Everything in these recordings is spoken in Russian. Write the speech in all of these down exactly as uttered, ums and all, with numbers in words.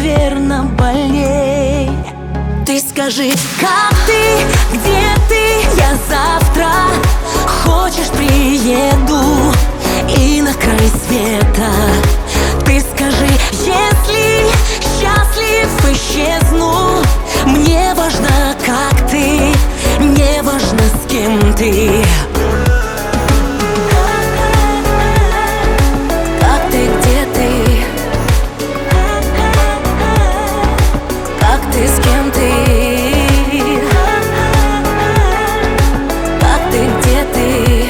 наверно, больней. Ты скажи, как ты, где ты, я завтра, хочешь, приеду и на край света. Ты скажи, если счастлив, исчезну. Мне важно, как ты, не важно, с кем ты. Как ты, где ты, как ты, с кем ты, как ты, где ты,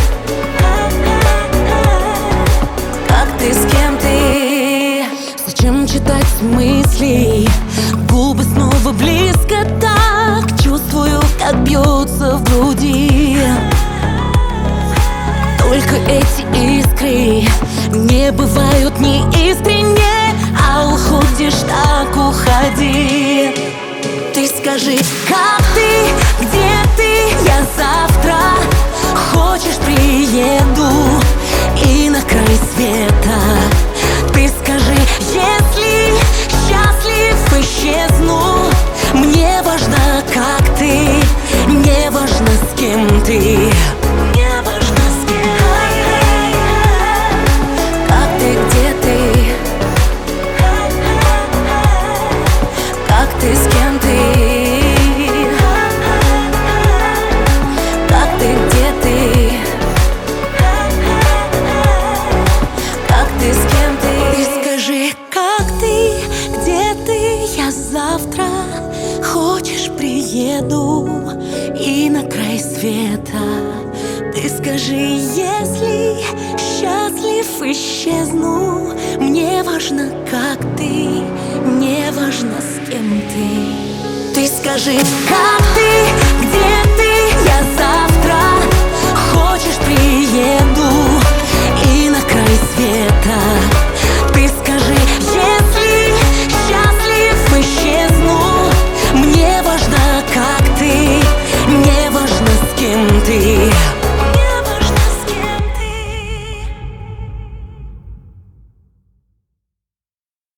как ты, с кем ты. Зачем читать мысли? Губы снова близко так. Чувствую, как бьется в груди. Только эти искры не бывают неискренне, а уходишь так, уходи. Ты скажи, как ты, где ты, я завтра, хочешь, приеду и на край света. Ты скажи, если счастлив, исчезну. Мне важно, как ты, не важно, с кем ты. Мне важно, с кем. Как ты, где ты, как ты, с кем ты, как ты, где ты, как ты, с кем ты. Ты скажи, как ты, где ты, я завтра, хочешь, приеду и на край света. Ты скажи, если счастлив, исчезну. Мне важно, как ты, не важно, с кем ты. Ты скажи, как ты,